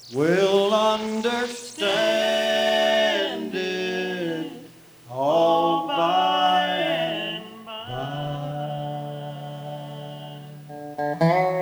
will understand it all by and by.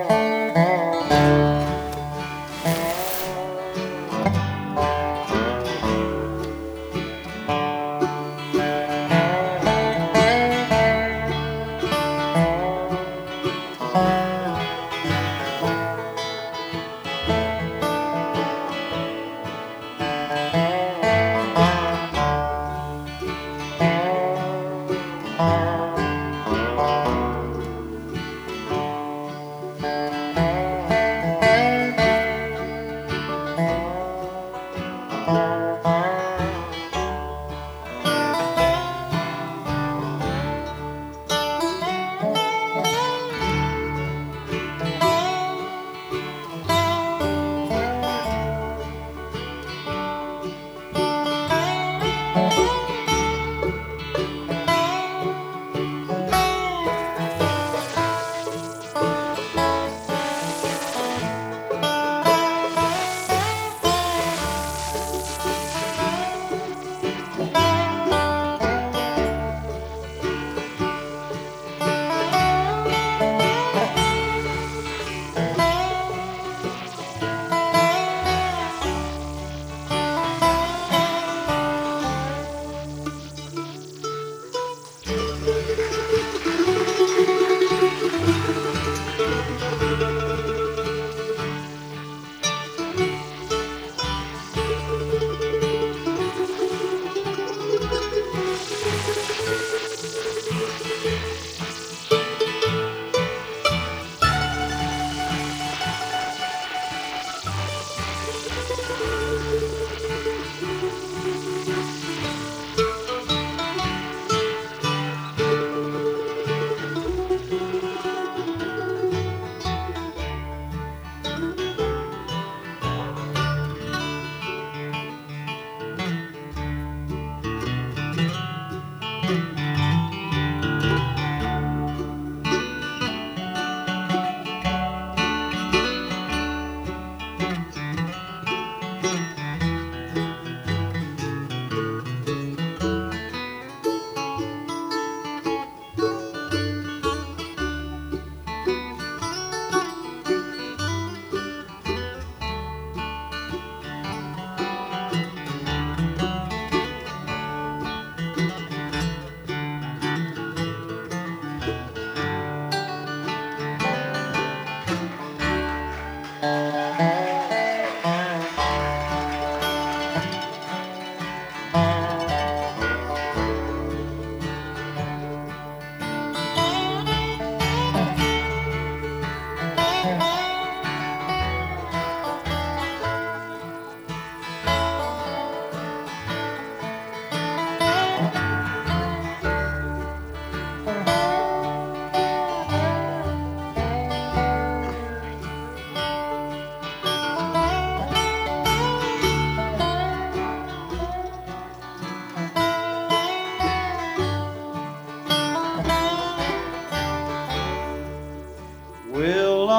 Will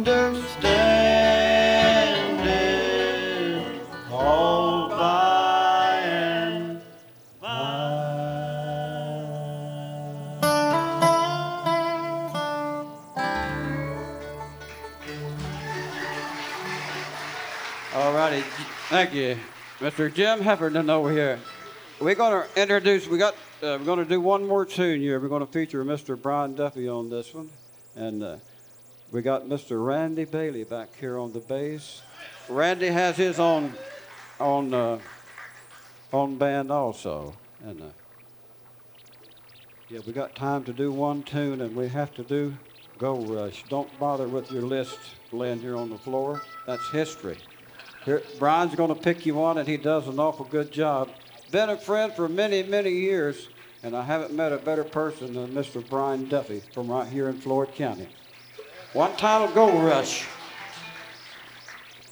understand it all by and All righty, thank you, Mr. Jim Heffernan over here. We're going to introduce. We're going to do one more tune here. We're going to feature Mr. Brian Duffy on this one, and we got Mr. Randy Bailey back here on the bass. Randy has his own band also, and yeah, we got time to do one tune, and we have to do Gold Rush. Don't bother with your list laying here on the floor. That's history. Here, Brian's going to pick you one, and he does an awful good job. Been a friend for many, many years, and I haven't met a better person than Mr. Brian Duffy from right here in Floyd County. One title, Gold Rush.